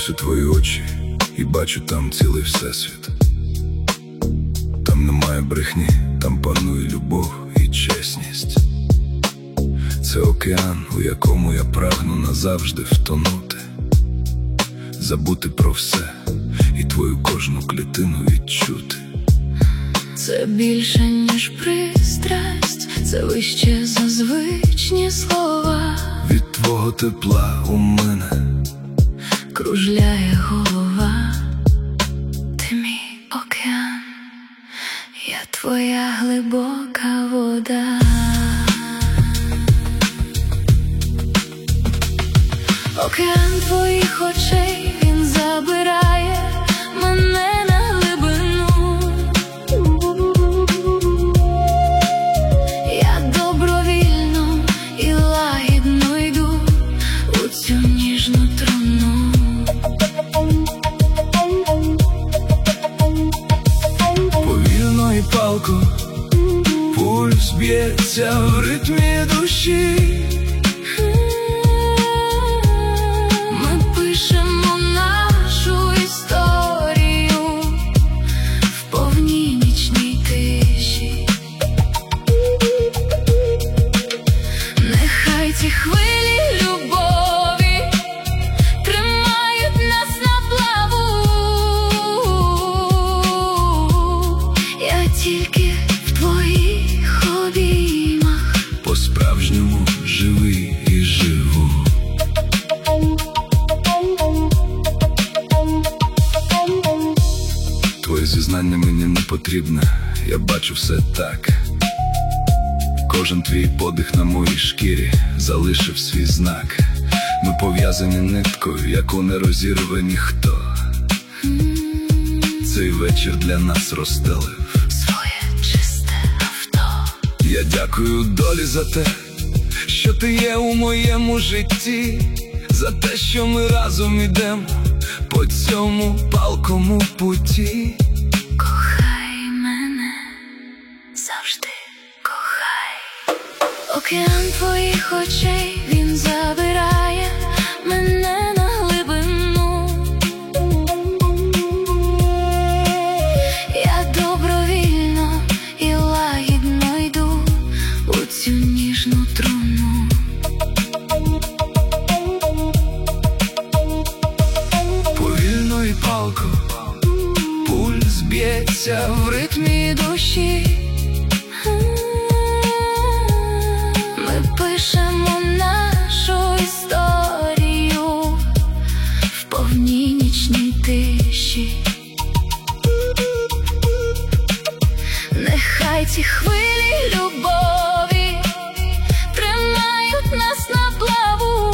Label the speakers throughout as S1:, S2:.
S1: Дивлюсь у твої очі і бачу там цілий всесвіт. Там немає брехні, там панує любов і чесність. Це океан, у якому я прагну назавжди втонути, забути про все і твою кожну клітину відчути.
S2: Це більше, ніж пристрасть, це вище за звичні слова.
S1: Від твого тепла у мене
S2: кружляє голова. Ти мій океан, я твоя глибока вода. Океан твоїх очей, він забирає мене на глибину. Я добровільно і лагідно йду у цю ніжну труну.
S1: повільно і палко, пульс б'ється в ритмі душі.
S2: Ці хвилі любові тримають нас на плаву. Я тільки в твоїх обіймах
S1: По-справжньому живий і живу. Твоє зізнання мені не потрібне, я бачу все так. Кожен твій подих на моїй шкірі залишив свій знак. Ми пов'язані ниткою, яку не розірве ніхто. Цей вечір для нас розстелив
S2: своє чисте авто.
S1: Я дякую долі за те, що ти є у моєму житті, за те, що ми разом ідемо по цьому палкому путі.
S2: Кохай мене завжди. Океан твоїх очей, він забирає мене на глибину. Я добровільно і лагідно йду у цю ніжну труну.
S1: Повільно і палко, пульс б'ється в ритмі душі.
S2: Пишемо нашу історію в повній нічній тиші. Нехай ці хвилі любові тримають нас на плаву.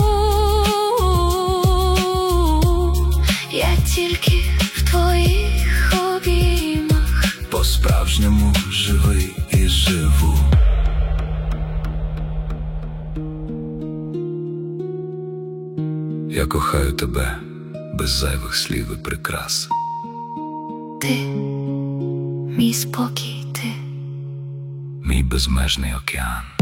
S2: Я тільки в твоїх обіймах
S1: По-справжньому живий і живу. Я кохаю тебе без зайвих слів і прикрас.
S2: Ти, мій спокій, ти,
S1: Мій безмежний океан.